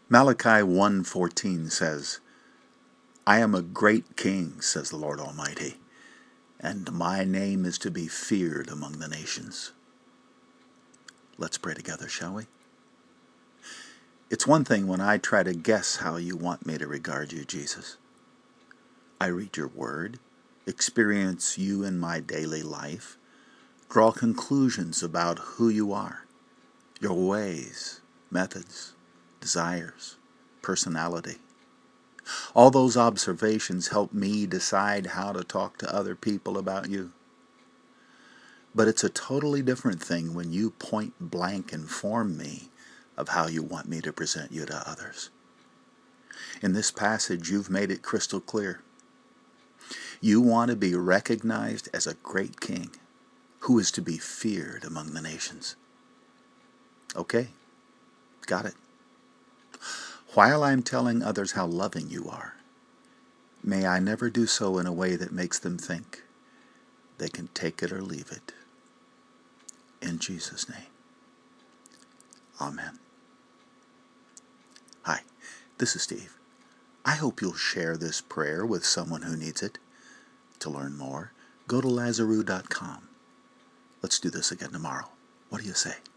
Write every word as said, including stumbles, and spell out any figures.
Malachi one fourteen says, I am a great king, says the Lord Almighty, and my name is to be feared among the nations. Let's pray together, shall we? It's one thing when I try to guess how you want me to regard you, Jesus. I read your word, experience you in my daily life, draw conclusions about who you are, your ways, methods, desires, personality. All those observations help me decide how to talk to other people about you. But it's a totally different thing when you point blank inform me of how you want me to present you to others. In this passage, you've made it crystal clear. You want to be recognized as a great king who is to be feared among the nations. Okay, got it. While I'm telling others how loving you are, may I never do so in a way that makes them think they can take it or leave it. In Jesus' name, amen. Hi, this is Steve. I hope you'll share this prayer with someone who needs it. To learn more, go to Lazaroo dot com. Let's do this again tomorrow. What do you say?